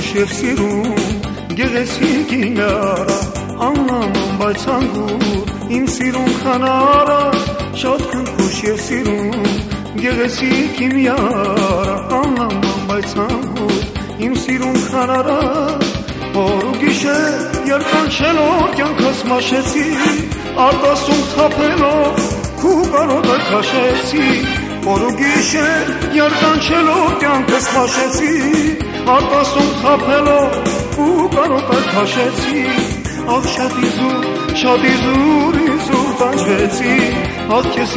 եւ սիրում գեղեցիկ իմ աննաման բայց անգուր իմ սիրուն խանարա շատ քնքուշ եւ սիրում գեղեցիկ իմ յարա աննաման բայց անգուր իմ սիրուն խանարա օր ու գիշեր երկանչելով կյանքս մաշեցի արտասում թափելով քու կարոտը քաշեցի օր ու գիշեր երկանչելով կյանքս մաշեցի արտասում թափելով քու կարոտը քաշեցի ախ շատ իզուր տանջվեցի ախ քեզ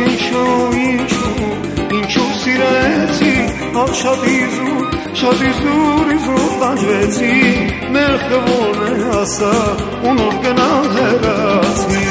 ինչու սիրեցի ախ շատ իզուր տանջվեցի մեղքը ո՞րն է ասա ու նոր գնալ հեռացի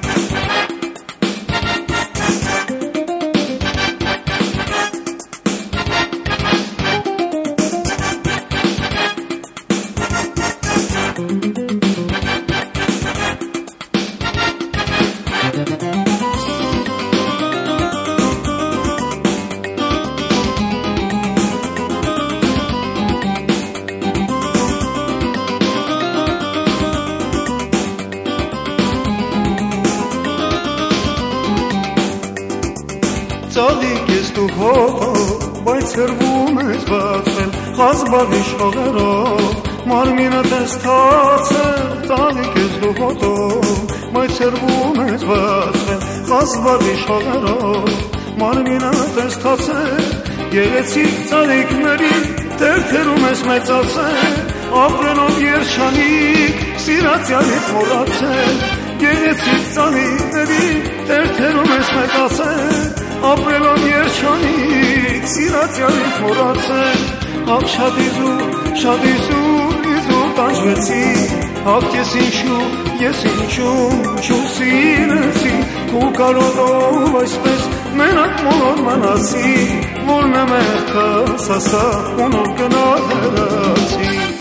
Ծաղիկ ես դու հոտով, բայց հրվում ես բացվել Խազբաղի շողերով, մարմինդ ես թացել Ծաղիկ ես դու հոտով, բայց հրվում ես բացվել Խազբաղի շողերով, մարմինդ ես թացել Գեղեցիկ ծաղիկների տերթերում ես մեծացել Ապրելով երջանիկ, սիրացյալիդ մոռացել Գեղեցիկ ծաղիկների տերթերում ես մեծացել Ապրելով երջանիկ, սիրացյալիդ մոռացել Ախ շատ իզուր տանջվեցի Ախ ես ինչու սիրեցի Քու կարոտով այսպես մենակ մոլոր մնացի Որն է մեղքս ասա ու նոր գնալ հեռացի